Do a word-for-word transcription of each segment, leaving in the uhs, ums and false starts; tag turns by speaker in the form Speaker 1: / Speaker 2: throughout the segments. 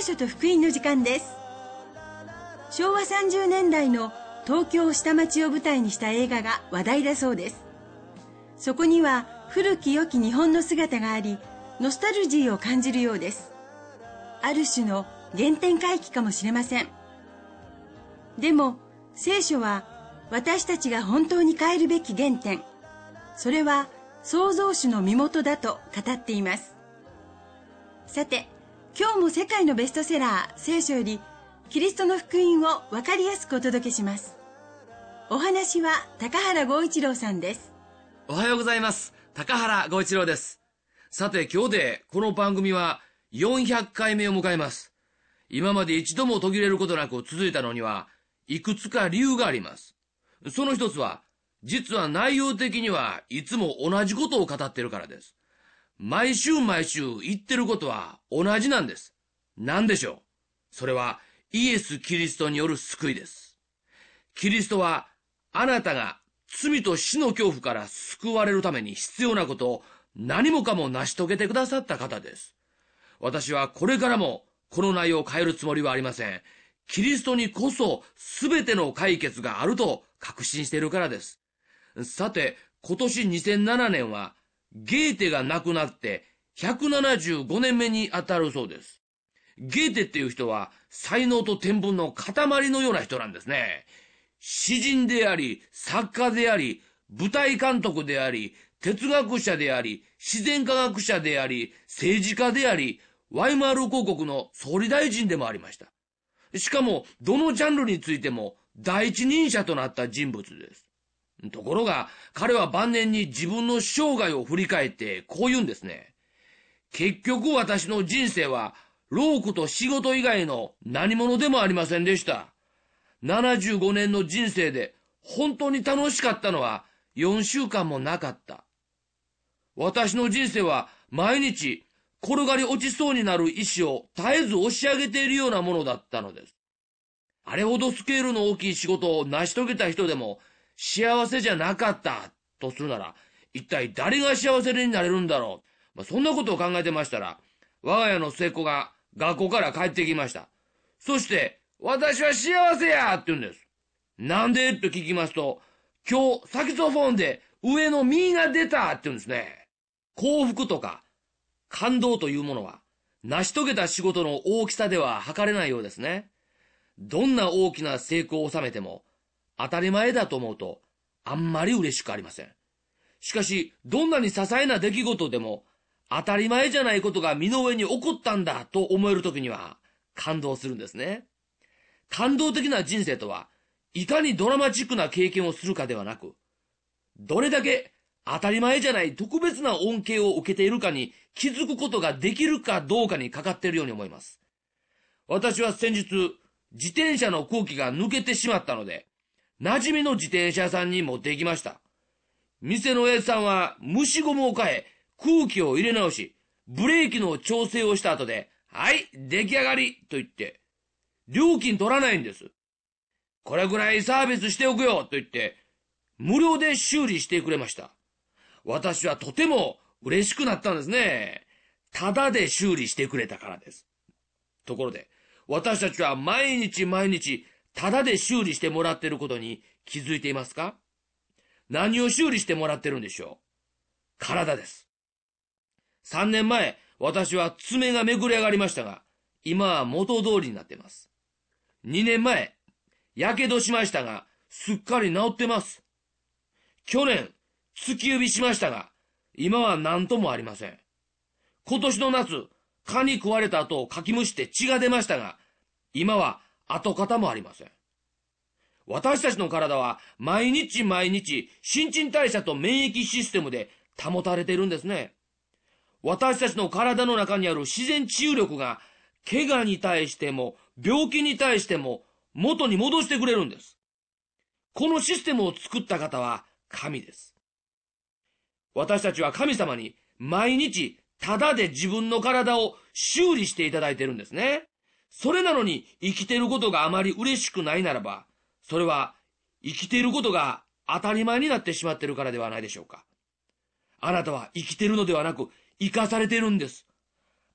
Speaker 1: 書と福音の時間です。しょうわさんじゅうねんだいの東京下町を舞台にした映画が話題だそうです。そこには古き良き日本の姿があり、ノスタルジーを感じるようです。ある種の原点回帰かもしれません。でも聖書は私たちが本当に変えるべき原点、それは創造主の身元だと語っています。さて、今日も世界のベストセラー聖書よりキリストの福音を分かりやすくお届けします。お話は高原剛一郎さんです。
Speaker 2: おはようございます。高原剛一郎です。さて、今日でこの番組はよんひゃっかいめを迎えます。今まで一度も途切れることなく続いたのにはいくつか理由があります。その一つは、実は内容的にはいつも同じことを語っているからです。毎週毎週言ってることは同じなんです。何でしょう？それはイエス・キリストによる救いです。キリストはあなたが罪と死の恐怖から救われるために必要なことを何もかも成し遂げてくださった方です。私はこれからもこの内容を変えるつもりはありません。キリストにこそ全ての解決があると確信しているからです。さて、今年にせんななねんはゲーテが亡くなってひゃくななじゅうごねんめに当たるそうです。ゲーテっていう人は才能と天分の塊のような人なんですね。詩人であり、作家であり、舞台監督であり、哲学者であり、自然科学者であり、政治家であり、ワイマール公国の総理大臣でもありました。しかも、どのジャンルについても第一人者となった人物です。ところが、彼は晩年に自分の生涯を振り返ってこう言うんですね。結局私の人生は、労苦と仕事以外の何者でもありませんでした。ななじゅうごねんの人生で本当に楽しかったのはよんしゅうかんもなかった。私の人生は毎日転がり落ちそうになる石を絶えず押し上げているようなものだったのです。あれほどスケールの大きい仕事を成し遂げた人でも幸せじゃなかったとするなら、一体誰が幸せになれるんだろう。まあ、そんなことを考えてましたら、我が家の末っ子が学校から帰ってきました。そして、私は幸せやって言うんです。なんでと聞きますと、今日サキソフォンで上のミが出たって言うんですね。幸福とか感動というものは、成し遂げた仕事の大きさでは測れないようですね。どんな大きな成功を収めても、当たり前だと思うと、あんまり嬉しくありません。しかし、どんなに些細な出来事でも、当たり前じゃないことが身の上に起こったんだと思えるときには、感動するんですね。感動的な人生とは、いかにドラマチックな経験をするかではなく、どれだけ当たり前じゃない特別な恩恵を受けているかに気づくことができるかどうかにかかっているように思います。私は先日、自転車の空気が抜けてしまったので、馴染みの自転車屋さんに持って行きました。店の親父さんは蒸しゴムを変え、空気を入れ直し、ブレーキの調整をした後で、はい、出来上がりと言って、料金取らないんです。これぐらいサービスしておくよと言って、無料で修理してくれました。私はとても嬉しくなったんですね。ただで修理してくれたからです。ところで、私たちは毎日毎日、ただで修理してもらっていることに気づいていますか？何を修理してもらってるんでしょう？体です。さんねんまえ、私は爪がめぐり上がりましたが、今は元通りになっています。にねんまえ、やけどしましたが、すっかり治ってます。去年、突き指しましたが、今は何ともありません。今年の夏、蚊に食われた後をかきむして血が出ましたが、今は跡形もありません。私たちの体は毎日毎日新陳代謝と免疫システムで保たれているんですね。私たちの体の中にある自然治癒力が怪我に対しても病気に対しても元に戻してくれるんです。このシステムを作った方は神です。私たちは神様に毎日ただで自分の体を修理していただいているんですね。それなのに生きていることがあまり嬉しくないならば、それは生きていることが当たり前になってしまっているからではないでしょうか。あなたは生きているのではなく生かされているんです。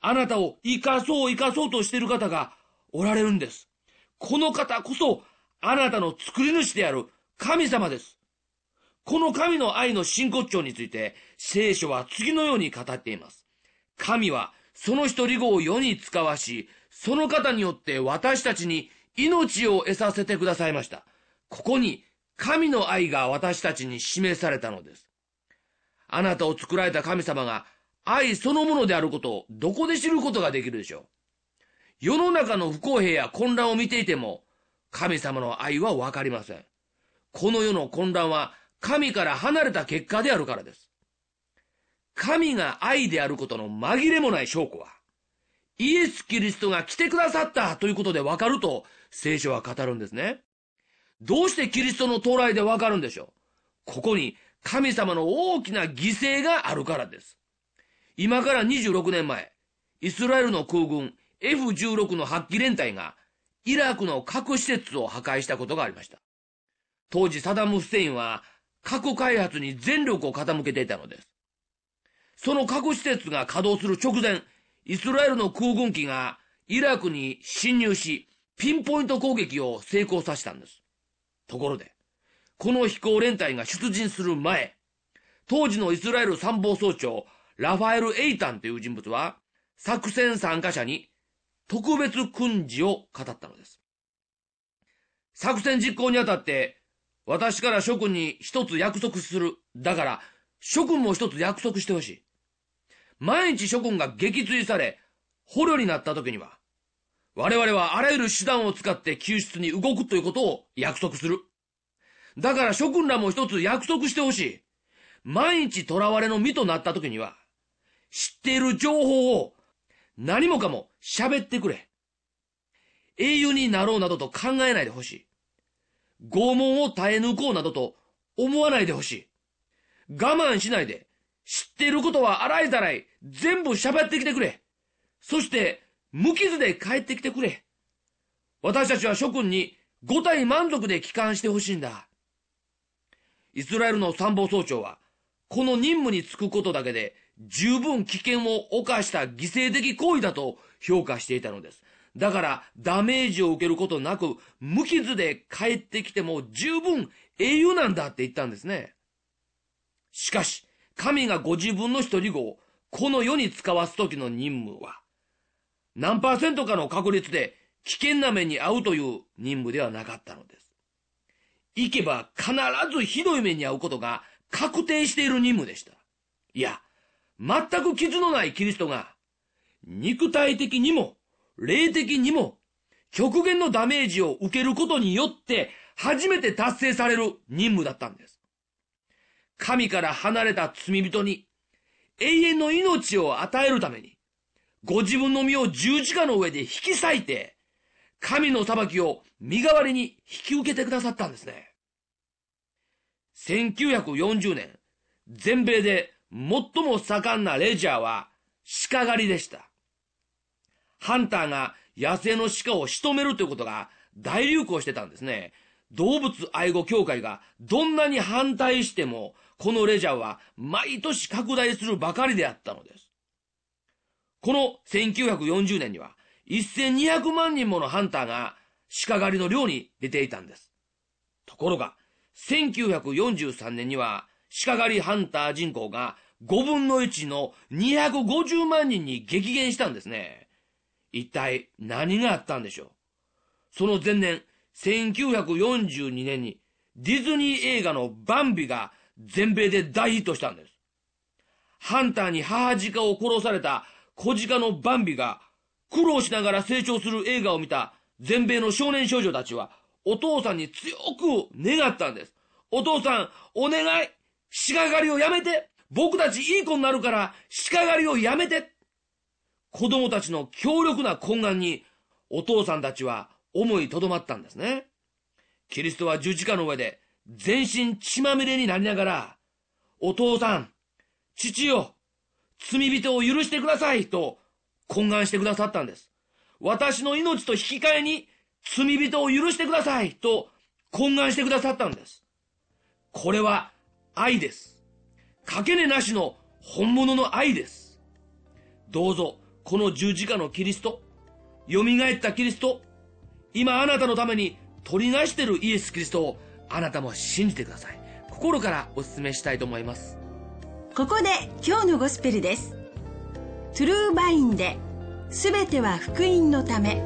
Speaker 2: あなたを生かそう生かそうとしている方がおられるんです。この方こそあなたの作り主である神様です。この神の愛の真骨頂について聖書は次のように語っています。神はその一人子を世に使わし、その方によって私たちに命を得させてくださいました。ここに神の愛が私たちに示されたのです。あなたを作られた神様が愛そのものであることをどこで知ることができるでしょう。世の中の不公平や混乱を見ていても神様の愛はわかりません。この世の混乱は神から離れた結果であるからです。神が愛であることの紛れもない証拠は、イエス・キリストが来てくださったということでわかると聖書は語るんですね。どうしてキリストの到来でわかるんでしょう。ここに神様の大きな犠牲があるからです。今からにじゅうろくねんまえ、イスラエルの空軍 エフじゅうろく のはちき連隊がイラクの核施設を破壊したことがありました。当時サダム・フセインは核開発に全力を傾けていたのです。その核施設が稼働する直前、イスラエルの空軍機がイラクに侵入し、ピンポイント攻撃を成功させたんです。ところで、この飛行連隊が出陣する前、当時のイスラエル参謀総長、ラファエル・エイタンという人物は、作戦参加者に特別訓示を語ったのです。作戦実行にあたって、私から諸君に一つ約束する。だから、諸君も一つ約束してほしい。毎日諸君が撃墜され、捕虜になった時には、我々はあらゆる手段を使って救出に動くということを約束する。だから諸君らも一つ約束してほしい。毎日囚われの身となった時には、知っている情報を何もかも喋ってくれ。英雄になろうなどと考えないでほしい。拷問を耐え抜こうなどと思わないでほしい。我慢しないで、知っていることは洗いざらい全部喋ってきてくれ。そして、無傷で帰ってきてくれ。私たちは諸君に五体満足で帰還してほしいんだ。イスラエルの参謀総長は、この任務に就くことだけで十分危険を冒した犠牲的行為だと評価していたのです。だからダメージを受けることなく無傷で帰ってきても十分英雄なんだって言ったんですね。しかし神がご自分の一人子をこの世に使わす時の任務は何パーセントかの確率で危険な目に遭うという任務ではなかったのです。行けば必ずひどい目に遭うことが確定している任務でした。いや、全く傷のないキリストが肉体的にも霊的にも極限のダメージを受けることによって初めて達成される任務だったんです。神から離れた罪人に永遠の命を与えるためにご自分の身を十字架の上で引き裂いて神の裁きを身代わりに引き受けてくださったんですね。せんきゅうひゃくよんじゅうねん、全米で最も盛んなレジャーは鹿狩りでした。ハンターが野生の鹿を仕留めるということが大流行してたんですね。動物愛護協会がどんなに反対しても、このレジャーは毎年拡大するばかりであったのです。このせんきゅうひゃくよんじゅうねんにはせんにひゃくまんにんものハンターが鹿狩りの猟に出ていたんです。ところが、せんきゅうひゃくよんじゅうさんねんには鹿狩りハンター人口がごぶんのいちのにひゃくごじゅうまんにんに激減したんですね。一体何があったんでしょう。その前年、せんきゅうひゃくよんじゅうにねんにディズニー映画のバンビが全米で大ヒットしたんです。ハンターに母鹿を殺された子鹿のバンビが苦労しながら成長する映画を見た全米の少年少女たちはお父さんに強く願ったんです。お父さん、お願い、鹿狩りをやめて、僕たちいい子になるから鹿狩りをやめて。子供たちの強力な懇願にお父さんたちは思いとどまったんですね。キリストは十字架の上で全身血まみれになりながら、お父さん、父よ、罪人を許してくださいと懇願してくださったんです。私の命と引き換えに罪人を許してくださいと懇願してくださったんです。これは愛です。かけねなしの本物の愛です。どうぞこの十字架のキリスト、蘇ったキリスト、今あなたのために取りなしているイエス・キリストをあなたも信じてください。心からお勧めしたいと思います。
Speaker 1: ここで今日のゴスペルです。トゥルーバインで、すべては福音のため。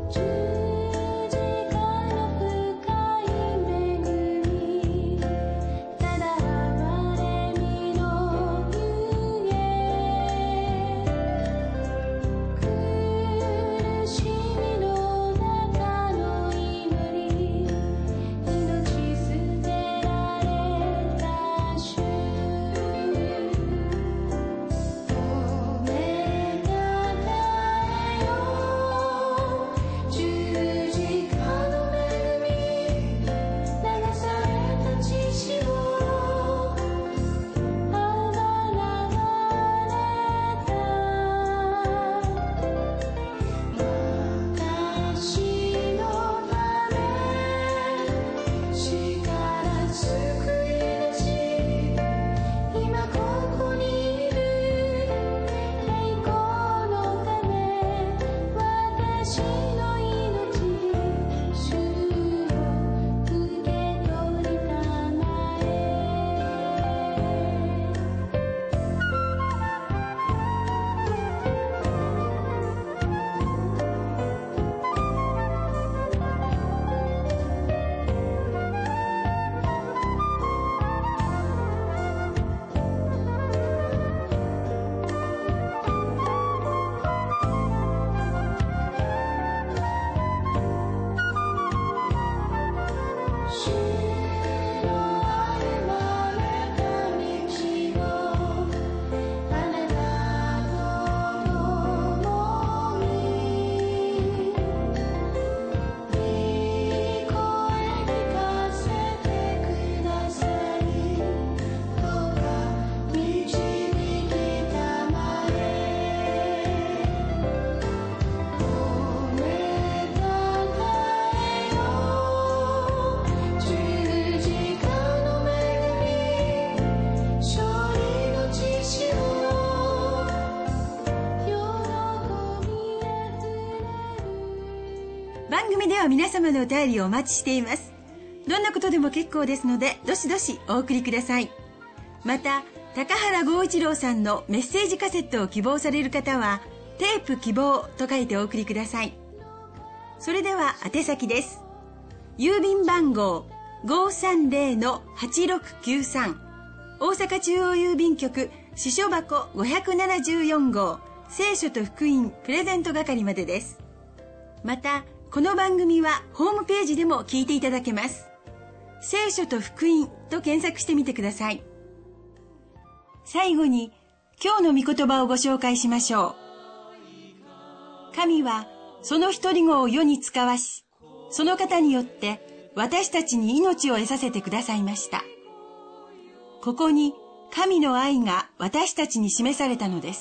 Speaker 1: 番組では皆様のお便りをお待ちしています。どんなことでも結構ですので、どしどしお送りください。また、高原剛一郎さんのメッセージカセットを希望される方は、テープ希望と書いてお送りください。それでは宛先です。郵便番号 ごーさんぜろのはちろくきゅうさん、大阪中央郵便局支所箱ごひゃくななじゅうよんごう、聖書と福音プレゼント係までです。また、この番組はホームページでも聞いていただけます。聖書と福音と検索してみてください。最後に、今日の御言葉をご紹介しましょう。神はその一人子を世に使わし、その方によって私たちに命を得させてくださいました。ここに神の愛が私たちに示されたのです。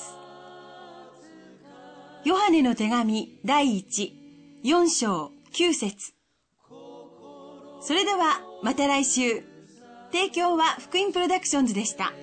Speaker 1: ヨハネの手紙第一、よん章きゅう節。それではまた来週。提供は福音プロダクションズでした。